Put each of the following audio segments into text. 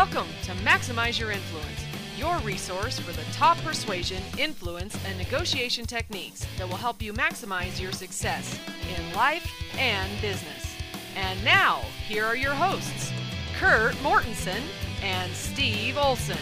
Welcome to Maximize Your Influence, your resource for the top persuasion, influence, and negotiation techniques that will help you maximize your success in life and business. And now, here are your hosts, Kurt Mortensen and Steve Olson.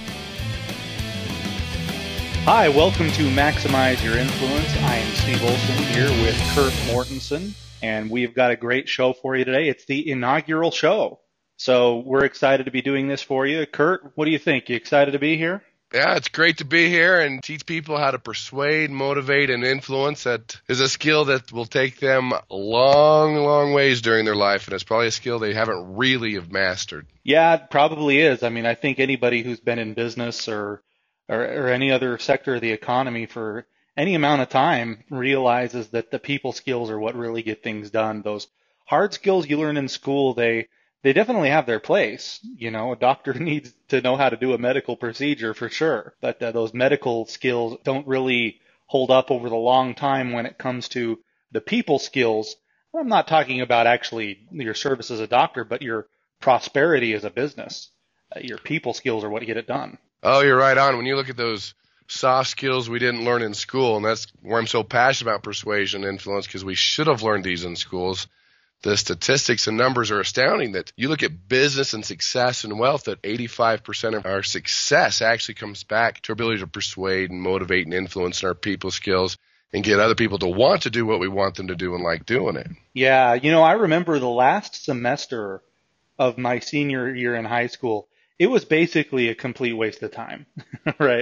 Hi, welcome to Maximize Your Influence. I am Steve Olson here with Kurt Mortensen, and we've got a great show for you today. It's the inaugural show. So we're excited to be doing this for you. Kurt, what do you think? You excited to be here? Yeah, it's great to be here and teach people how to persuade, motivate, and influence. That is a skill that will take them a long, long ways during their life, and it's probably a skill they haven't really have mastered. Yeah, it probably is. I mean, I think anybody who's been in business or any other sector of the economy for any amount of time realizes that the people skills are what really get things done. Those hard skills you learn in school, they definitely have their place. You know, a doctor needs to know how to do a medical procedure for sure. But those medical skills don't really hold up over the long time when it comes to the people skills. I'm not talking about actually your service as a doctor, but your prosperity as a business. Your people skills are what get it done. Oh, you're right on. When you look at those soft skills we didn't learn in school, and that's where I'm so passionate about persuasion and influence, because we should have learned these in schools. The statistics and numbers are astounding that you look at business and success and wealth, that 85% of our success actually comes back to our ability to persuade and motivate and influence in our people skills and get other people to want to do what we want them to do and like doing it. Yeah, you know, I remember the last semester of my senior year in high school. It was basically a complete waste of time, right?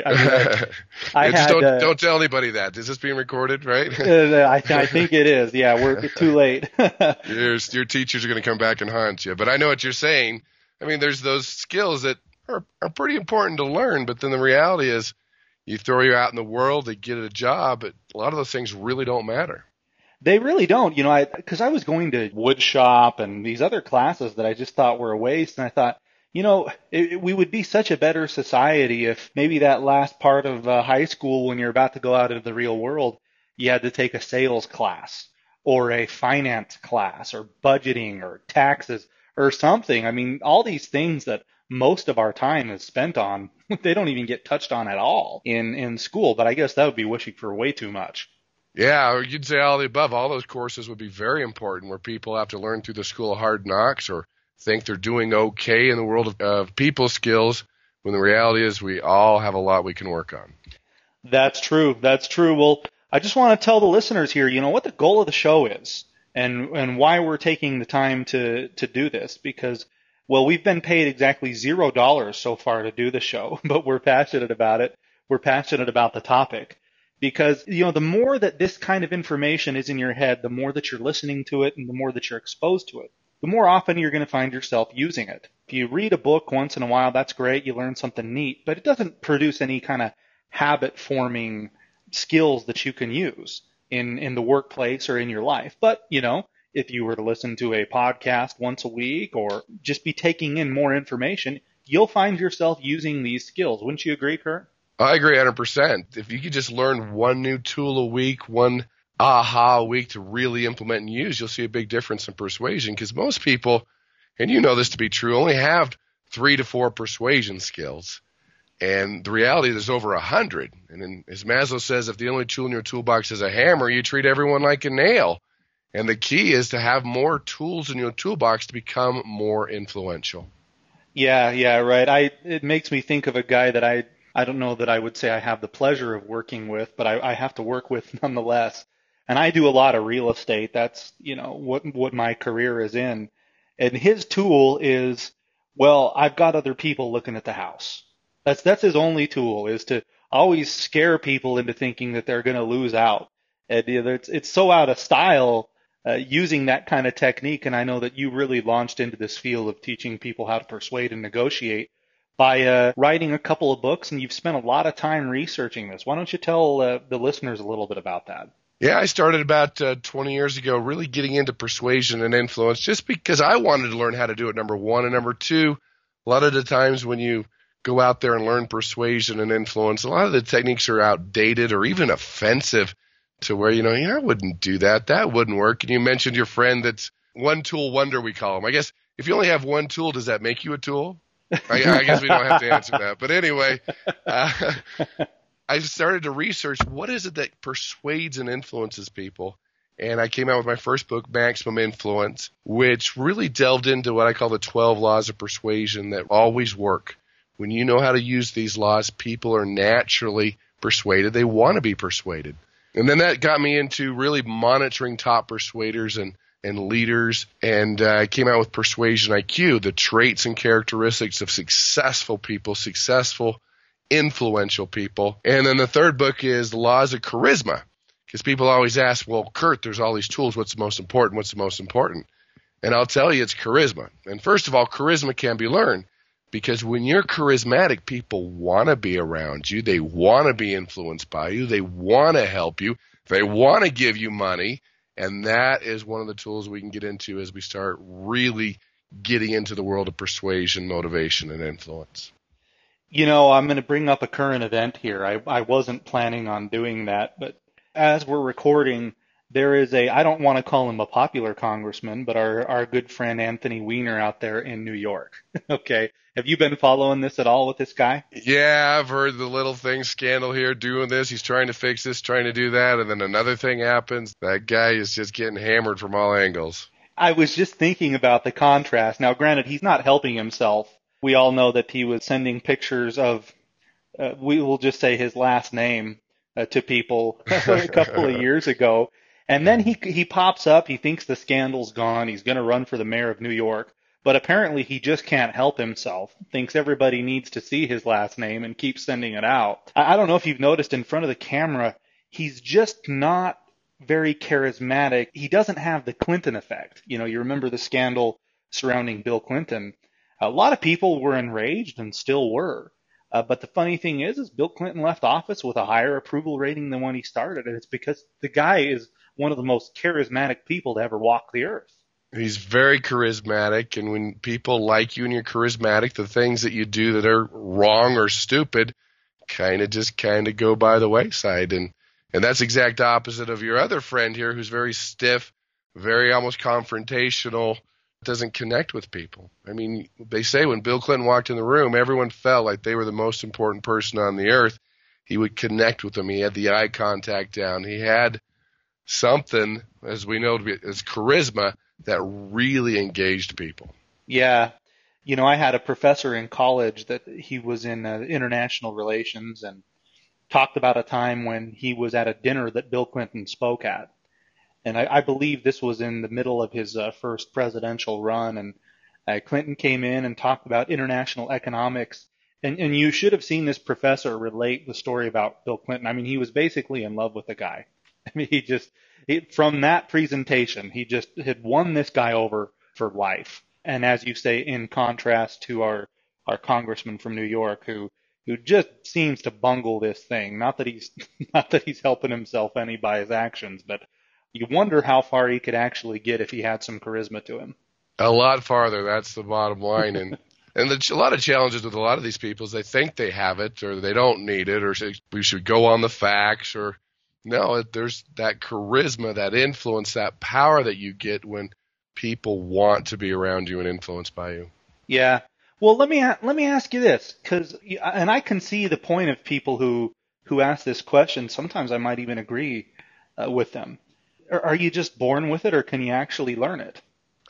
I mean, don't tell anybody that. Is this being recorded, right? I think it is. Yeah, we're too late. Your teachers are going to come back and haunt you. But I know what you're saying. I mean, there's those skills that are pretty important to learn, but then the reality is you throw you out in the world to get a job, but a lot of those things really don't matter. They really don't. You know, because I was going to wood shop and these other classes that I just thought were a waste, and I thought, you know, we would be such a better society if maybe that last part of high school, when you're about to go out into the real world, you had to take a sales class or a finance class or budgeting or taxes or something. I mean, all these things that most of our time is spent on, they don't even get touched on at all in school. But I guess that would be wishing for way too much. Yeah, or you'd say all the above. All those courses would be very important where people have to learn through the school of hard knocks or think they're doing okay in the world of people skills, when the reality is we all have a lot we can work on. That's true. That's true. Well, I just want to tell the listeners here, you know, what the goal of the show is and why we're taking the time to do this, because, well, we've been paid exactly $0 so far to do the show, but we're passionate about it. We're passionate about the topic because, you know, the more that this kind of information is in your head, the more that you're listening to it and the more that you're exposed to it, the more often you're going to find yourself using it. If you read a book once in a while, that's great. You learn something neat, but it doesn't produce any kind of habit-forming skills that you can use in the workplace or in your life. But, you know, if you were to listen to a podcast once a week or just be taking in more information, you'll find yourself using these skills. Wouldn't you agree, Kurt? I agree 100%. If you could just learn one new tool a week, one aha a week to really implement and use, you'll see a big difference in persuasion, because most people, and you know this to be true, only have 3 to 4 persuasion skills. And the reality is there's over 100. And then, as Maslow says, if the only tool in your toolbox is a hammer, you treat everyone like a nail. And the key is to have more tools in your toolbox to become more influential. Yeah, right. It makes me think of a guy that I don't know that I would say I have the pleasure of working with, but I have to work with nonetheless. And I do a lot of real estate. That's, you know, what my career is in. And his tool is, well, I've got other people looking at the house. That's his only tool, is to always scare people into thinking that they're going to lose out. And, you know, it's so out of style using that kind of technique. And I know that you really launched into this field of teaching people how to persuade and negotiate by writing a couple of books, and you've spent a lot of time researching this. Why don't you tell the listeners a little bit about that? Yeah, I started about 20 years ago really getting into persuasion and influence just because I wanted to learn how to do it, number one. And number two, a lot of the times when you go out there and learn persuasion and influence, a lot of the techniques are outdated or even offensive to where, you know, I wouldn't do that. That wouldn't work. And you mentioned your friend that's one tool wonder, we call him. I guess if you only have one tool, does that make you a tool? I guess we don't have to answer that. But anyway, uh, I started to research what is it that persuades and influences people. And I came out with my first book, Maximum Influence, which really delved into what I call the 12 laws of persuasion that always work. When you know how to use these laws, people are naturally persuaded. They want to be persuaded. And then that got me into really monitoring top persuaders and leaders. And I came out with Persuasion IQ, the traits and characteristics of successful people, successful, influential people. And then the third book is The Laws of Charisma, because people always ask, well, Kurt, there's all these tools. What's the most important? What's the most important? And I'll tell you, it's charisma. And first of all, charisma can be learned, because when you're charismatic, people want to be around you. They want to be influenced by you. They want to help you. They want to give you money. And that is one of the tools we can get into as we start really getting into the world of persuasion, motivation, and influence. You know, I'm going to bring up a current event here. I wasn't planning on doing that, but as we're recording, there is I don't want to call him a popular congressman, but our good friend Anthony Weiner out there in New York. Okay. Have you been following this at all with this guy? Yeah, I've heard the little thing scandal here, doing this. He's trying to fix this, trying to do that, and then another thing happens. That guy is just getting hammered from all angles. I was just thinking about the contrast. Now, granted, he's not helping himself. We all know that he was sending pictures of, we will just say his last name, to people a couple of years ago. And then he pops up, he thinks the scandal's gone, he's going to run for the mayor of New York. But apparently he just can't help himself, thinks everybody needs to see his last name and keeps sending it out. I don't know if you've noticed in front of the camera, he's just not very charismatic. He doesn't have the Clinton effect. You know, you remember the scandal surrounding Bill Clinton. A lot of people were enraged and still were. But the funny thing is Bill Clinton left office with a higher approval rating than when he started. And it's because the guy is one of the most charismatic people to ever walk the earth. He's very charismatic, and when people like you and you're charismatic, the things that you do that are wrong or stupid kind of go by the wayside. And that's exact opposite of your other friend here, who's very stiff, very almost confrontational, doesn't connect with people. I mean, they say when Bill Clinton walked in the room, everyone felt like they were the most important person on the earth. He would connect with them. He had the eye contact down. He had something, as we know, as charisma that really engaged people. Yeah. You know, I had a professor in college that he was in international relations and talked about a time when he was at a dinner that Bill Clinton spoke at. And I believe this was in the middle of his first presidential run. And Clinton came in and talked about international economics. And you should have seen this professor relate the story about Bill Clinton. I mean, he was basically in love with the guy. I mean, from that presentation, he just had won this guy over for life. And as you say, in contrast to our congressman from New York, who just seems to bungle this thing. Not that he's helping himself any by his actions, but you wonder how far he could actually get if he had some charisma to him. A lot farther. That's the bottom line. And a lot of challenges with a lot of these people is they think they have it, or they don't need it, or we should go on the facts, or no, there's that charisma, that influence, that power that you get when people want to be around you and influenced by you. Yeah. Well, let me ask you this, and I can see the point of people who ask this question. Sometimes I might even agree with them. Are you just born with it, or can you actually learn it?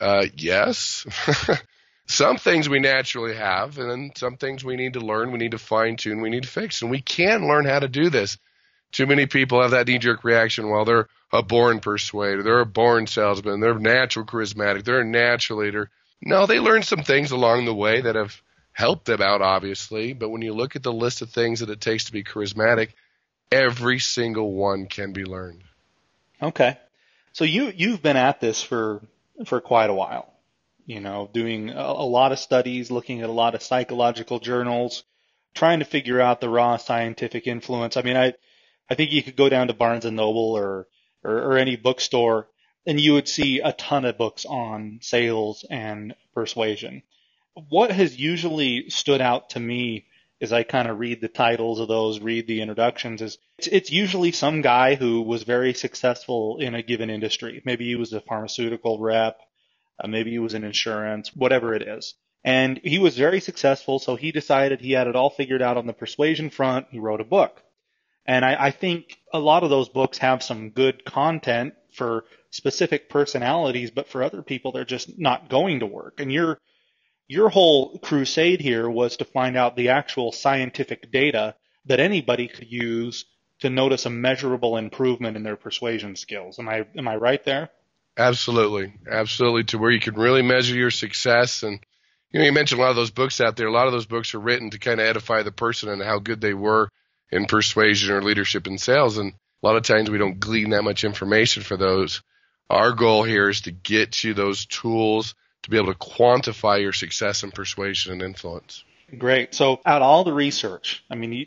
Yes. Some things we naturally have, and then some things we need to learn, we need to fine-tune, we need to fix, and we can learn how to do this. Too many people have that knee-jerk reaction, well, they're a born persuader, they're a born salesman, they're natural charismatic, they're a natural leader. No, they learned some things along the way that have helped them out, obviously, but when you look at the list of things that it takes to be charismatic, every single one can be learned. Okay. So you've been at this for quite a while, you know, doing a lot of studies, looking at a lot of psychological journals, trying to figure out the raw scientific influence. I mean, I think you could go down to Barnes and Noble or any bookstore and you would see a ton of books on sales and persuasion. What has usually stood out to me as I kind of read the titles of those, read the introductions, is it's usually some guy who was very successful in a given industry. Maybe he was a pharmaceutical rep, maybe he was in insurance, whatever it is. And he was very successful, so he decided he had it all figured out on the persuasion front. He wrote a book. And I think a lot of those books have some good content for specific personalities, but for other people, they're just not going to work. And your whole crusade here was to find out the actual scientific data that anybody could use to notice a measurable improvement in their persuasion skills. Am I right there? Absolutely. Absolutely. To where you can really measure your success. And, you mentioned a lot of those books out there. A lot of those books are written to kind of edify the person and how good they were in persuasion or leadership in sales. And a lot of times we don't glean that much information for those. Our goal here is to get you those tools to be able to quantify your success in persuasion and influence. Great. So out of all the research,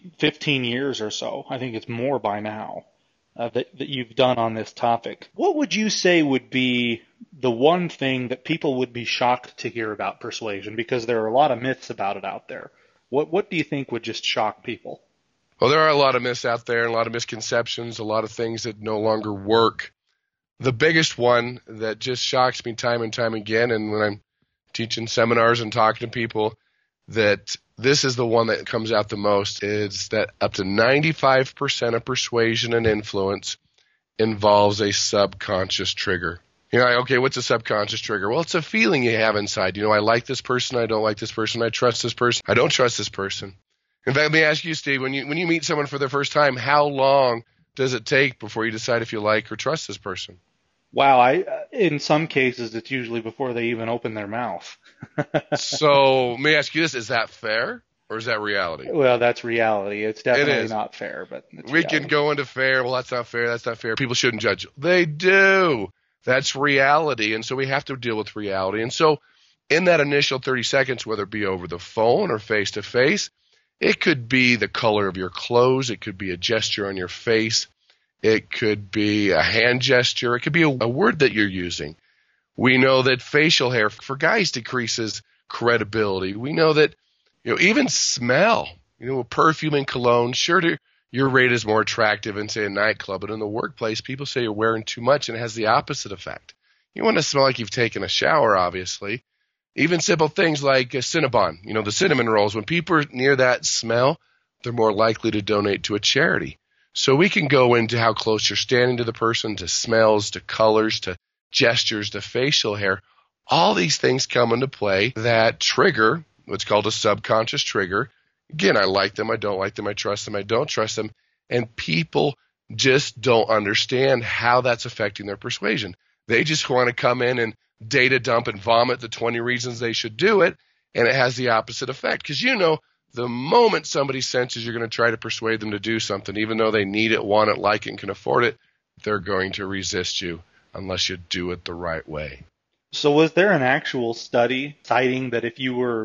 15 years or so, I think it's more by now, that you've done on this topic, what would you say would be the one thing that people would be shocked to hear about persuasion? Because there are a lot of myths about it out there. What do you think would just shock people? Well, there are a lot of myths out there, and a lot of misconceptions, a lot of things that no longer work. The biggest one that just shocks me time and time again, and when I'm teaching seminars and talking to people, that this is the one that comes out the most, is that up to 95% of persuasion and influence involves a subconscious trigger. Okay, what's a subconscious trigger? Well, it's a feeling you have inside. I like this person, I don't like this person, I trust this person, I don't trust this person. In fact, let me ask you, Steve, when you meet someone for the first time, how long does it take before you decide if you like or trust this person? Wow, in some cases, it's usually before they even open their mouth. So let me ask you this, is that fair or is that reality? Well, that's reality. It's definitely not fair, but it's we can go into fair. Well, that's not fair. That's not fair. People shouldn't judge. They do. That's reality. And so we have to deal with reality. And so in that initial 30 seconds, whether it be over the phone or face to face, it could be the color of your clothes. It could be a gesture on your face. It could be a hand gesture. It could be a word that you're using. We know that facial hair for guys decreases credibility. We know that, even smell, perfume and cologne, sure, your rate is more attractive in, say, a nightclub, but in the workplace, people say you're wearing too much, and it has the opposite effect. You want to smell like you've taken a shower, obviously. Even simple things like Cinnabon, the cinnamon rolls. When people are near that smell, they're more likely to donate to a charity. So we can go into how close you're standing to the person, to smells, to colors, to gestures, to facial hair. All these things come into play that trigger what's called a subconscious trigger. Again, I like them, I don't like them, I trust them, I don't trust them. And people just don't understand how that's affecting their persuasion. They just want to come in and data dump and vomit the 20 reasons they should do it, and it has the opposite effect. Because the moment somebody senses you're going to try to persuade them to do something, even though they need it, want it, like it, and can afford it, they're going to resist you unless you do it the right way. So was there an actual study citing that if you were,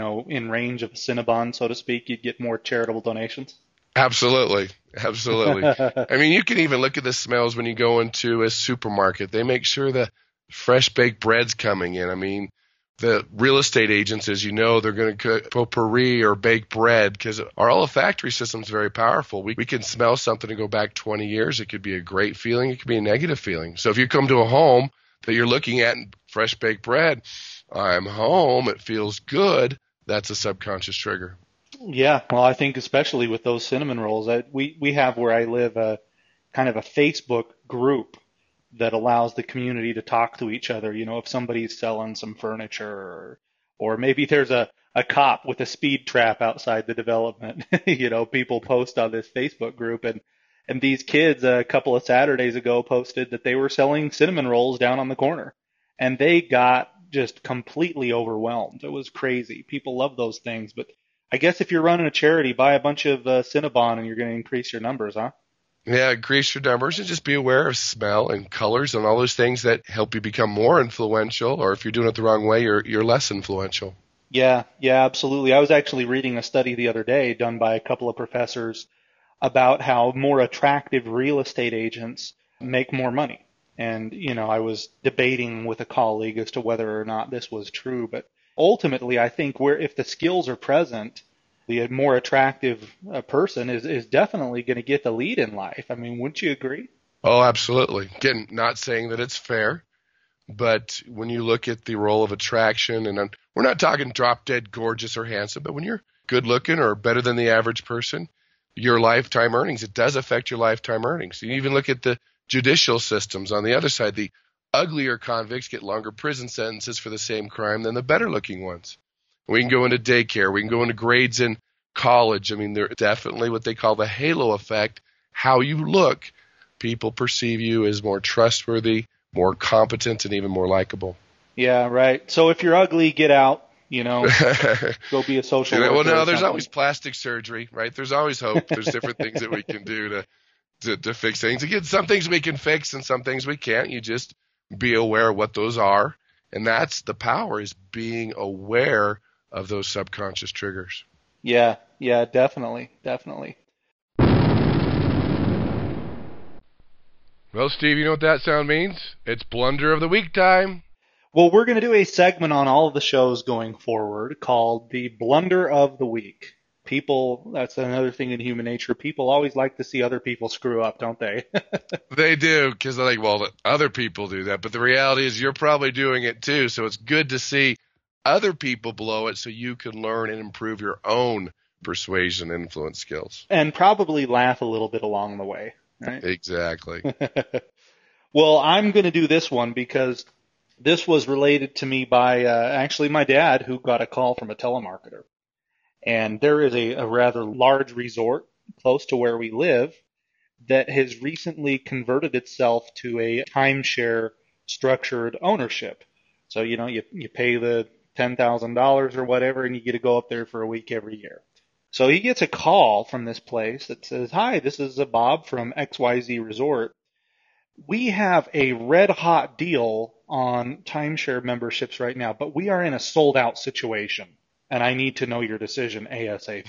in range of a Cinnabon, so to speak, you'd get more charitable donations? Absolutely. Absolutely. You can even look at the smells when you go into a supermarket. They make sure the fresh baked bread's coming in. The real estate agents, as you know, they're going to cook potpourri or bake bread because our olfactory system is very powerful. We can smell something and go back 20 years. It could be a great feeling. It could be a negative feeling. So if you come to a home that you're looking at fresh baked bread, I'm home, it feels good, that's a subconscious trigger. Yeah, well, I think especially with those cinnamon rolls, we have where I live a kind of a Facebook group that allows the community to talk to each other. If somebody's selling some furniture or maybe there's a cop with a speed trap outside the development, people post on this Facebook group. And these kids a couple of Saturdays ago posted that they were selling cinnamon rolls down on the corner. And they got just completely overwhelmed. It was crazy. People love those things. But I guess if you're running a charity, buy a bunch of Cinnabon and you're going to increase your numbers, huh? Yeah, increase your numbers and just be aware of smell and colors and all those things that help you become more influential, or if you're doing it the wrong way, you're less influential. Yeah, absolutely. I was actually reading a study the other day done by a couple of professors about how more attractive real estate agents make more money. And, I was debating with a colleague as to whether or not this was true. But ultimately, I think if the skills are present, the more attractive person is definitely going to get the lead in life. Wouldn't you agree? Oh, absolutely. Again, not saying that it's fair, but when you look at the role of attraction, and we're We're not talking drop dead gorgeous or handsome, but when you're good looking or better than the average person, your lifetime earnings, it does affect your lifetime earnings. You even look at the judicial systems on the other side. The uglier convicts get longer prison sentences for the same crime than the better looking ones. We can go into daycare. We can go into grades in college. I mean, they're definitely what they call the halo effect. How you look, people perceive you as more trustworthy, more competent, and even more likable. Yeah, right. So if you're ugly, get out. Go be a social worker. Well, no, there's always plastic surgery, right? There's always hope. There's different things that we can do to fix things. Again, some things we can fix and some things we can't. You just be aware of what those are. And that's the power, is being aware of those subconscious triggers. Yeah, definitely. Well, Steve, you know what that sound means? It's Blunder of the Week time. Well, we're going to do a segment on all of the shows going forward called the Blunder of the Week. People, that's another thing in human nature. People always like to see other people screw up, don't they? They do, because they're like, well, other people do that. But the reality is you're probably doing it too. So it's good to see other people blow it so you can learn and improve your own persuasion and influence skills. And probably laugh a little bit along the way, right? Exactly. Well, I'm going to do this one because this was related to me by actually my dad, who got a call from a telemarketer. And there is a rather large resort close to where we live that has recently converted itself to a timeshare structured ownership. So, you pay the $10,000 or whatever, and you get to go up there for a week every year. So he gets a call from this place that says, "Hi, this is Bob from XYZ Resort. We have a red hot deal on timeshare memberships right now, but we are in a sold out situation, and I need to know your decision ASAP."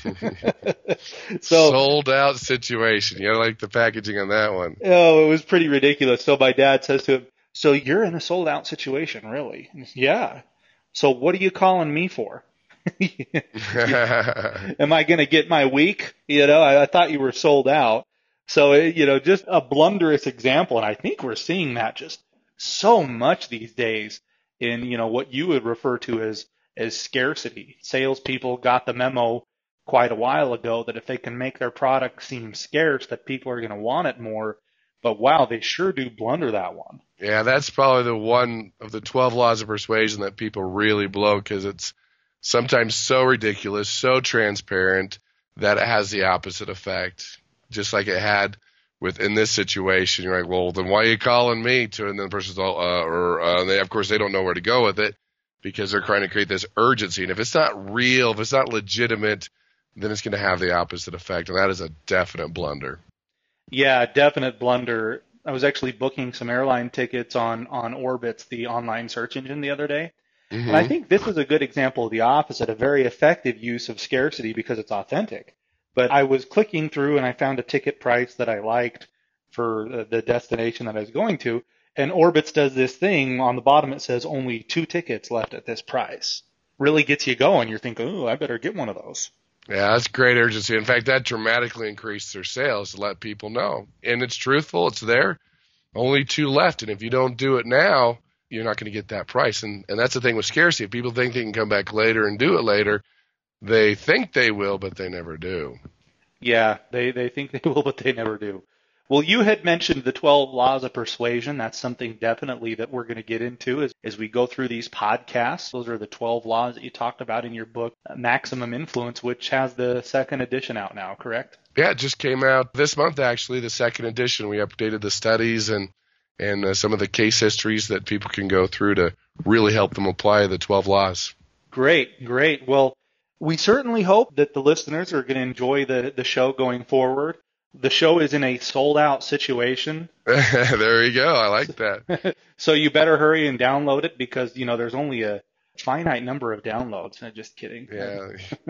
So, sold out situation. You like the packaging on that one. Oh, it was pretty ridiculous. So my dad says to him, "So you're in a sold out situation, really?" And he says, "Yeah. So what are you calling me for? Am I going to get my week? I thought you were sold out." So, just a blunderous example. And I think we're seeing that just so much these days in, what you would refer to as scarcity. Salespeople got the memo quite a while ago that if they can make their product seem scarce, that people are going to want it more. But wow, they sure do blunder that one. Yeah, that's probably the one of the 12 laws of persuasion that people really blow, because it's sometimes so ridiculous, so transparent, that it has the opposite effect. Just like it had in this situation. You're like, well, then why are you calling me? And then the person's all, of course, they don't know where to go with it because they're trying to create this urgency. And if it's not real, if it's not legitimate, then it's going to have the opposite effect. And that is a definite blunder. Yeah, definite blunder. I was actually booking some airline tickets on Orbitz, the online search engine, the other day. Mm-hmm. And I think this is a good example of the opposite, a very effective use of scarcity because it's authentic. But I was clicking through and I found a ticket price that I liked for the destination that I was going to. And Orbitz does this thing. On the bottom it says only 2 tickets left at this price. Really gets you going. You're thinking, "Ooh, I better get one of those." Yeah, that's great urgency. In fact, that dramatically increased their sales to let people know. And it's truthful. It's there. Only 2 left. And if you don't do it now, you're not going to get that price. And that's the thing with scarcity. If people think they can come back later and do it later, they think they will, but they never do. Yeah, they think they will, but they never do. Well, you had mentioned the 12 laws of persuasion. That's something definitely that we're going to get into as we go through these podcasts. Those are the 12 laws that you talked about in your book, Maximum Influence, which has the 2nd edition out now, correct? Yeah, it just came out this month, actually, the 2nd edition. We updated the studies and some of the case histories that people can go through to really help them apply the 12 laws. Great. Well, we certainly hope that the listeners are going to enjoy the show going forward. The show is in a sold-out situation. There you go. I like that. So you better hurry and download it because, there's only a finite number of downloads. I'm just kidding. Yeah.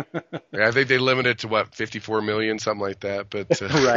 I think they limit it to, 54 million, something like that. But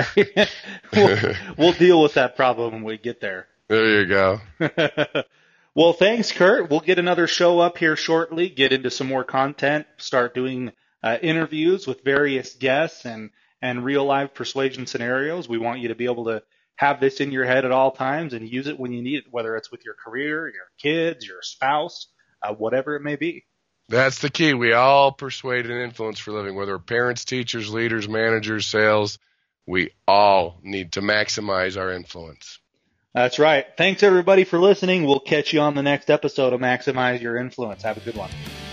Right. We'll deal with that problem when we get there. There you go. Well, thanks, Kurt. We'll get another show up here shortly, get into some more content, start doing interviews with various guests and real-life persuasion scenarios. We want you to be able to have this in your head at all times and use it when you need it, whether it's with your career, your kids, your spouse, whatever it may be. That's the key. We all persuade and influence for a living, whether we're parents, teachers, leaders, managers, sales. We all need to maximize our influence. That's right. Thanks, everybody, for listening. We'll catch you on the next episode of Maximize Your Influence. Have a good one.